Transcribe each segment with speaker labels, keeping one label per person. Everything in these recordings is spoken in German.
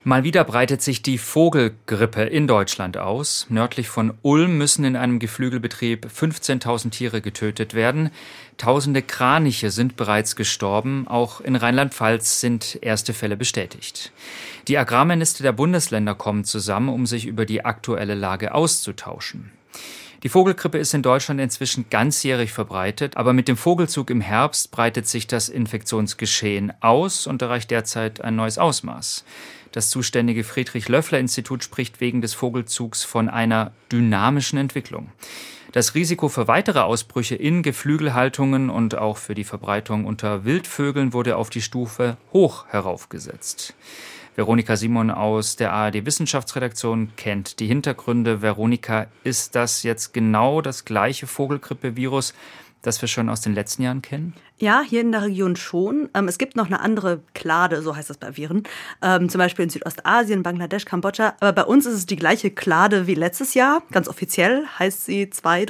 Speaker 1: Mal wieder breitet sich die Vogelgrippe in Deutschland aus. Nördlich von Ulm müssen in einem Geflügelbetrieb 15.000 Tiere getötet werden. Tausende Kraniche sind bereits gestorben. Auch in Rheinland-Pfalz sind erste Fälle bestätigt. Die Agrarminister der Bundesländer kommen zusammen, um sich über die aktuelle Lage auszutauschen. Die Vogelgrippe ist in Deutschland inzwischen ganzjährig verbreitet, aber mit dem Vogelzug im Herbst breitet sich das Infektionsgeschehen aus und erreicht derzeit ein neues Ausmaß. Das zuständige Friedrich-Löffler-Institut spricht wegen des Vogelzugs von einer dynamischen Entwicklung. Das Risiko für weitere Ausbrüche in Geflügelhaltungen und auch für die Verbreitung unter Wildvögeln wurde auf die Stufe hoch heraufgesetzt. Veronika Simon aus der ARD-Wissenschaftsredaktion kennt die Hintergründe. Veronika, ist das jetzt genau das gleiche Vogelgrippevirus, das wir schon aus den letzten Jahren kennen?
Speaker 2: Ja, hier in der Region schon. Es gibt noch eine andere Klade, so heißt das bei Viren. Zum Beispiel in Südostasien, Bangladesch, Kambodscha. Aber bei uns ist es die gleiche Klade wie letztes Jahr. Ganz offiziell heißt sie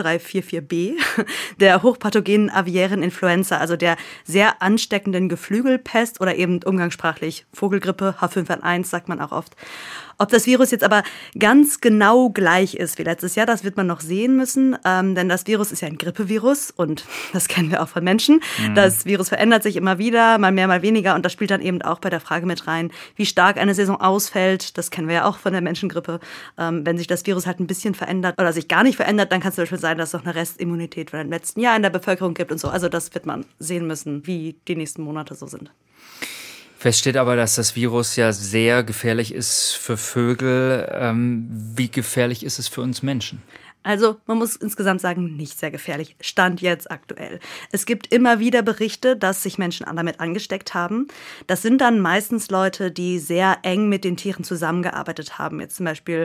Speaker 2: 2344b, der hochpathogenen aviären Influenza, also der sehr ansteckenden Geflügelpest oder eben umgangssprachlich Vogelgrippe, H5N1 sagt man auch oft. Ob das Virus jetzt aber ganz genau gleich ist wie letztes Jahr, das wird man noch sehen müssen, denn das Virus ist ja ein Grippevirus und das kennen wir auch von Menschen. Das Virus verändert sich immer wieder, mal mehr, mal weniger und das spielt dann eben auch bei der Frage mit rein, wie stark eine Saison ausfällt. Das kennen wir ja auch von der Menschengrippe. Wenn sich das Virus halt ein bisschen verändert oder sich gar nicht verändert, dann kann es zum Beispiel sein, dass es noch eine Restimmunität von dem letzten Jahr in der Bevölkerung gibt und so. Also das wird man sehen müssen, wie die nächsten Monate so sind.
Speaker 1: Fest steht aber, dass das Virus ja sehr gefährlich ist für Vögel. Wie gefährlich ist es für uns Menschen?
Speaker 2: Also man muss insgesamt sagen, nicht sehr gefährlich. Stand jetzt aktuell. Es gibt immer wieder Berichte, dass sich Menschen damit angesteckt haben. Das sind dann meistens Leute, die sehr eng mit den Tieren zusammengearbeitet haben. Jetzt zum Beispiel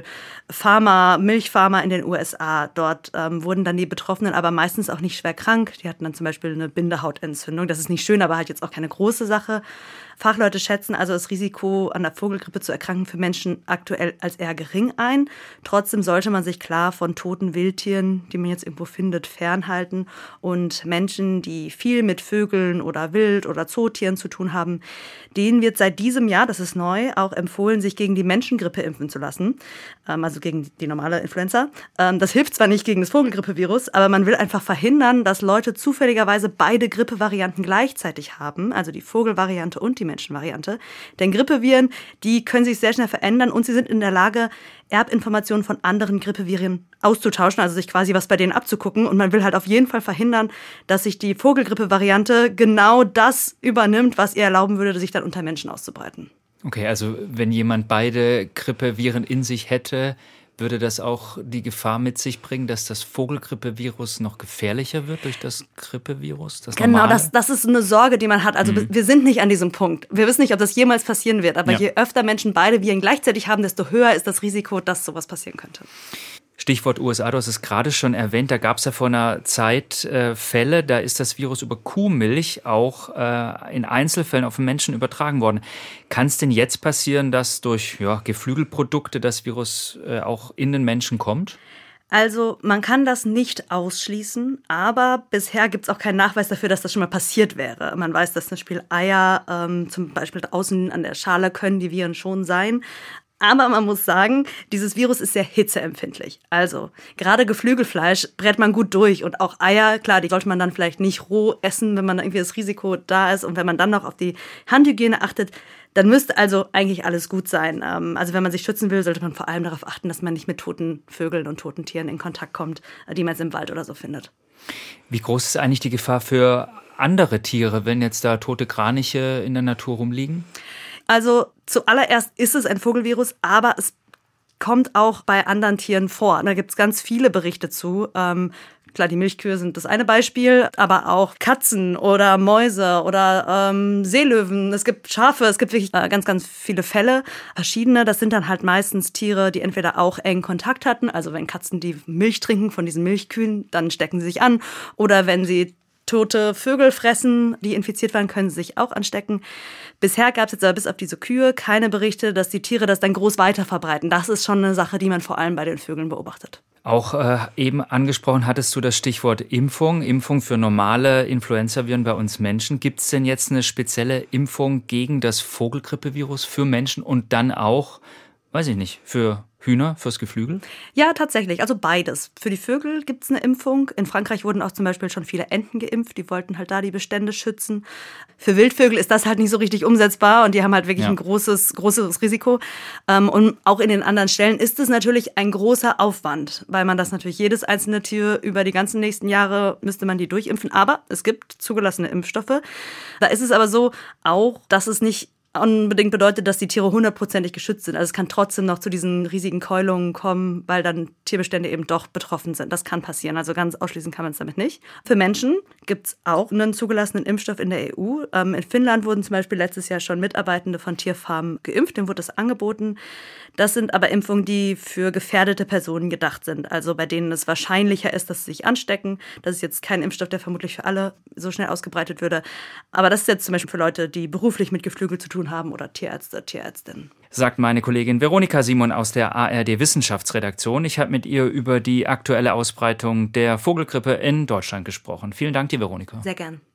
Speaker 2: Milchfarmer in den USA. Dort wurden dann die Betroffenen aber meistens auch nicht schwer krank. Die hatten dann zum Beispiel eine Bindehautentzündung. Das ist nicht schön, aber halt jetzt auch keine große Sache. Fachleute schätzen also das Risiko, an der Vogelgrippe zu erkranken, für Menschen aktuell als eher gering ein. Trotzdem sollte man sich klar von toten Wildtieren, die man jetzt irgendwo findet, fernhalten. Und Menschen, die viel mit Vögeln oder Wild- oder Zootieren zu tun haben, denen wird seit diesem Jahr, das ist neu, auch empfohlen, sich gegen die Menschengrippe impfen zu lassen. Also gegen die normale Influenza. Das hilft zwar nicht gegen das Vogelgrippevirus, aber man will einfach verhindern, dass Leute zufälligerweise beide Grippevarianten gleichzeitig haben, also die Vogelvariante und die Menschenvariante. Denn Grippeviren, die können sich sehr schnell verändern und sie sind in der Lage, Erbinformationen von anderen Grippeviren auszutauschen, also sich quasi was bei denen abzugucken. Und man will halt auf jeden Fall verhindern, dass sich die Vogelgrippe-Variante genau das übernimmt, was ihr erlauben würde, sich dann unter Menschen auszubreiten.
Speaker 1: Okay, also wenn jemand beide Grippeviren in sich hätte, würde das auch die Gefahr mit sich bringen, dass das Vogelgrippevirus noch gefährlicher wird durch das Grippevirus?
Speaker 2: Genau, das ist eine Sorge, die man hat. Also wir sind nicht an diesem Punkt. Wir wissen nicht, ob das jemals passieren wird. Aber je öfter Menschen beide Viren gleichzeitig haben, desto höher ist das Risiko, dass sowas passieren könnte.
Speaker 1: Stichwort USA, du hast es gerade schon erwähnt, da gab es ja vor einer Zeit Fälle, da ist das Virus über Kuhmilch auch in Einzelfällen auf den Menschen übertragen worden. Kann es denn jetzt passieren, dass durch Geflügelprodukte das Virus auch in den Menschen kommt?
Speaker 2: Also man kann das nicht ausschließen, aber bisher gibt es auch keinen Nachweis dafür, dass das schon mal passiert wäre. Man weiß, dass zum Beispiel Eier zum Beispiel außen an der Schale können die Viren schon sein. Aber man muss sagen, dieses Virus ist sehr hitzeempfindlich. Also gerade Geflügelfleisch brät man gut durch und auch Eier, klar, die sollte man dann vielleicht nicht roh essen, wenn man irgendwie das Risiko da ist. Und wenn man dann noch auf die Handhygiene achtet, dann müsste also eigentlich alles gut sein. Also wenn man sich schützen will, sollte man vor allem darauf achten, dass man nicht mit toten Vögeln und toten Tieren in Kontakt kommt, die man jetzt im Wald oder so findet.
Speaker 1: Wie groß ist eigentlich die Gefahr für andere Tiere, wenn jetzt da tote Kraniche in der Natur rumliegen?
Speaker 2: Also zuallererst ist es ein Vogelvirus, aber es kommt auch bei anderen Tieren vor. Da gibt es ganz viele Berichte zu. Klar, die Milchkühe sind das eine Beispiel, aber auch Katzen oder Mäuse oder Seelöwen. Es gibt Schafe, es gibt wirklich ganz, ganz viele Fälle, verschiedene. Das sind dann halt meistens Tiere, die entweder auch engen Kontakt hatten. Also wenn Katzen die Milch trinken von diesen Milchkühen, dann stecken sie sich an. Oder wenn sie tote Vögel fressen, die infiziert waren, können sie sich auch anstecken. Bisher gab es jetzt aber bis auf diese Kühe keine Berichte, dass die Tiere das dann groß weiter verbreiten. Das ist schon eine Sache, die man vor allem bei den Vögeln beobachtet.
Speaker 1: Auch eben angesprochen hattest du das Stichwort Impfung. Impfung für normale Influenzaviren bei uns Menschen. Gibt es denn jetzt eine spezielle Impfung gegen das Vogelgrippevirus für Menschen und dann auch, weiß ich nicht, für Hühner, fürs Geflügel?
Speaker 2: Ja, tatsächlich. Also beides. Für die Vögel gibt es eine Impfung. In Frankreich wurden auch zum Beispiel schon viele Enten geimpft. Die wollten halt da die Bestände schützen. Für Wildvögel ist das halt nicht so richtig umsetzbar und die haben halt wirklich ein großes Risiko. Und auch in den anderen Stellen ist es natürlich ein großer Aufwand, weil man das natürlich jedes einzelne Tier über die ganzen nächsten Jahre müsste man die durchimpfen. Aber es gibt zugelassene Impfstoffe. Da ist es aber so auch, dass es nicht unbedingt bedeutet, dass die Tiere 100%ig geschützt sind. Also es kann trotzdem noch zu diesen riesigen Keulungen kommen, weil dann Tierbestände eben doch betroffen sind. Das kann passieren. Also ganz ausschließen kann man es damit nicht. Für Menschen gibt es auch einen zugelassenen Impfstoff in der EU. In Finnland wurden zum Beispiel letztes Jahr schon Mitarbeitende von Tierfarmen geimpft. Denen wurde das angeboten. Das sind aber Impfungen, die für gefährdete Personen gedacht sind. Also bei denen es wahrscheinlicher ist, dass sie sich anstecken. Das ist jetzt kein Impfstoff, der vermutlich für alle so schnell ausgebreitet würde. Aber das ist jetzt zum Beispiel für Leute, die beruflich mit Geflügel zu tun haben oder Tierärzte, Tierärztinnen.
Speaker 1: Sagt meine Kollegin Veronika Simon aus der ARD Wissenschaftsredaktion. Ich habe mit ihr über die aktuelle Ausbreitung der Vogelgrippe in Deutschland gesprochen. Vielen Dank dir, Veronika.
Speaker 2: Sehr gern.